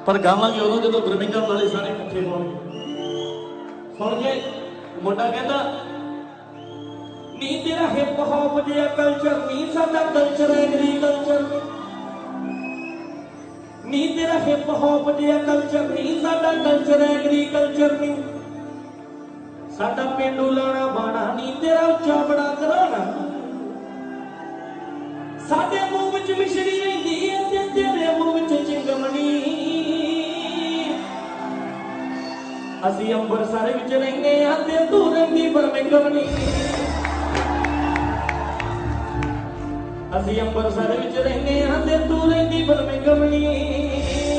पर गावांगे उदों जदों बर्मिंघम वाले सारे इकट्ठे होणगे। सुन के मुंडा कहंदा नी तेरा हिप हॉप जिहा कल्चर नी साडा कल्चर एग्रीकल्चर नी तेरा हिप हॉप जिहा कल्चर नी साडा कल्चर एग्रीकल्चर नी साडा पेंडू लाना बाणा नी तेरा उच्चा बड़ा घराना साडे मूंह विच मिश्री रहिंदी है ते तेरे मूंह विच चिंगमणी असी अंबरसर विच रहिंदे आ ते तू रहिंदी बर्मिंघम असी अंबरसर विच रहिंदे आ ते तू रहिंदी बर्मिंघम।